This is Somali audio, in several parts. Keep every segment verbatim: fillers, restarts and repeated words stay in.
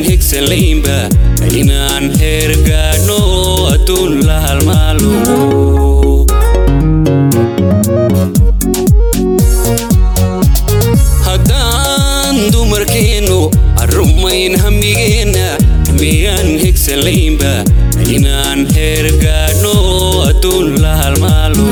higsalinba inaan hergaano adun la halmaalo haddaan dumarkeenu arrumayn hamigeena miyaan higsalinba inaan hergaano adun la halmaalo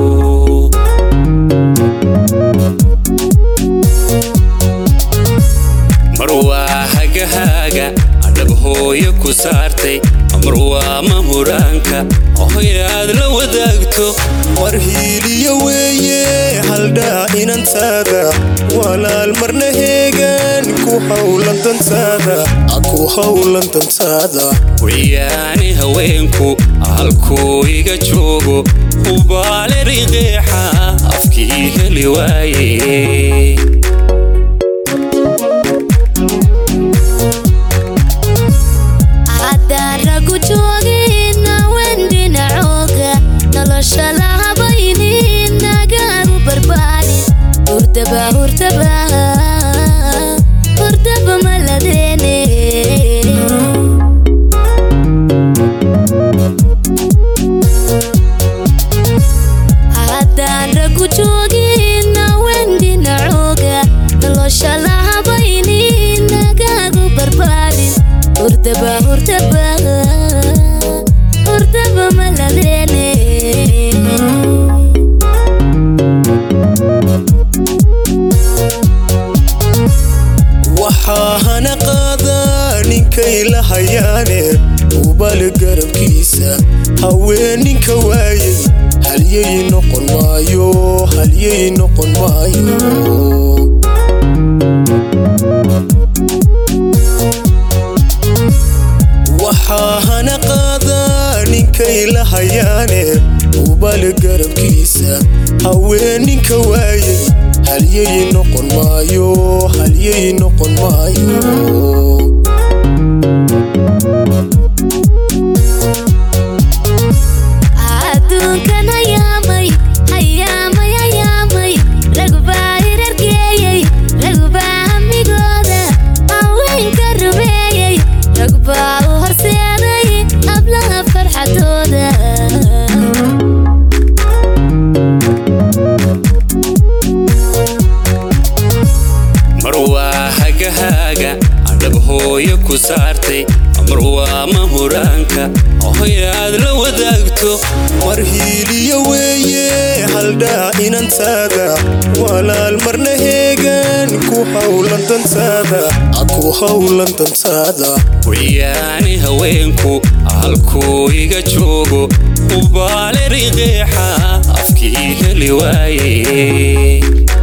marwa haga haga adab hooyo ku saartay marwa mahuraanka hooyaad la wadaagto warhiiliyo weeye halda inantaada walaal marna heegan ku hawlan dantaada aku hawlan dantaada wiyaani haweenku halkuu iga joogo ubaale riqeexa afkii heli waaye Hurtaba hurtaba hurtaba maladene haddaan ragu joogina wendina cooga nolosha lahabayni nagaagu barbaarin hurtaba hurtaba hurtaba maladene waxaana qaadaa ninkay la hayaane ubal garabkiisa haweeninka waayay halyay noqon maayo halyay noqon maayo waxaana qaadaa ninkay la hayaane ubal garabkiisa haweeninka waayay halyay noqon maayo halyay noqon maayo adduunkan hayaamay hayaamay hayaamay ragubaa hirargeeyey ragubaa hamigooda haweenka rumeeyey ragubaa u horseeday hablaha farxadooda marwa haga haga adab hooyo ku saartay marwa mahuraanka hooyaad la wadaagto warhiiliyo weeye halda inantaada walaal marna heegan ku hawlan dantaada aku hawlan dantaada wiyaani haweenku halkuu iga joogo ubaale riqeexa afkii heli waaye